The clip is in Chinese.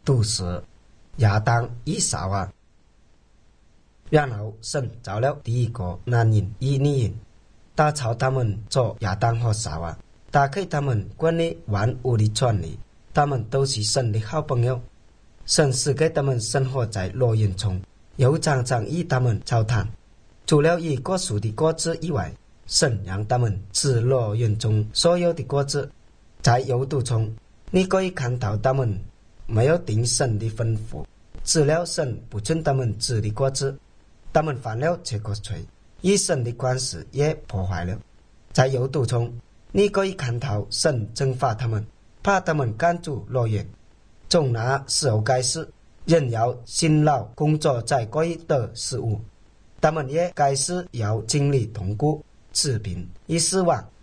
毒死亚当、以扫啊。然后神造了第一个男人与女人，打造他们做亚当和扫啊，打开他们管理万物的权利。他们都是神的好朋友，神赐给他们生活在乐园中，又常常与他们交谈。除了以果树的果子以外，神让他们吃乐园中所有的果子。在幽毒中，你可以看到他们没有听神的吩咐，吃了神不准他们吃的果子。他们犯了这个罪，与神的关系也破坏了。在幽毒中，你可以看到神惩罚他们，把他们赶出乐园。从那时候开始，人要辛劳工作才可以得食物，他们也开始要经历痛苦、疾病与死亡。